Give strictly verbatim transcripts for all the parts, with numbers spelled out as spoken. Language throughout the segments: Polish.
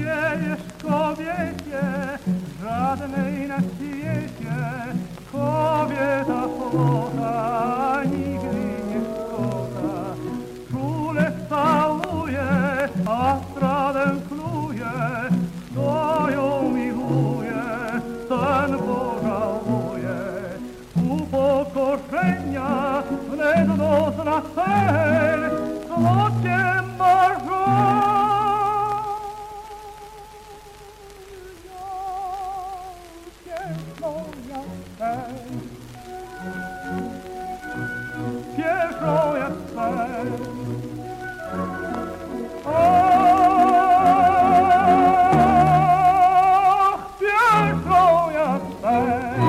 wiejesz kobiecie, żadnej na świecie, kobieta kocha, nigdy nie szkoda. Czule całuje, a stradę kluje, kto ją miluje, ten pożałuje. Upokorzenia wnet dozna cel, złocie marzenia. Pieszą jak sen. Ach, pieszą jak sen.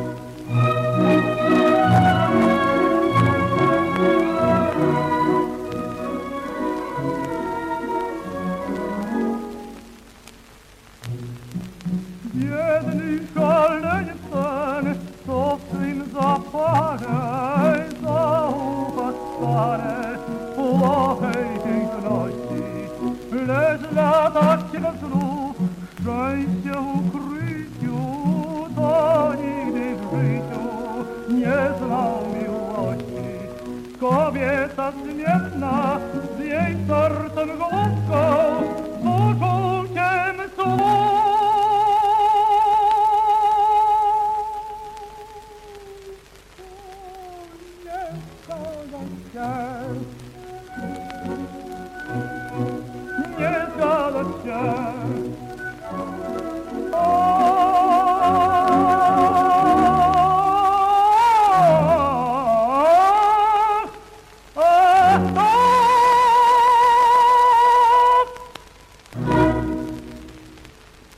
Biedny szaleń sen, co w tym zapale zaufa stare błahej piękności, lecz latać się znów szczęście ukryciu, to nigdy w życiu nie znał miłości. Kobieta zmienna z jej sercem głupką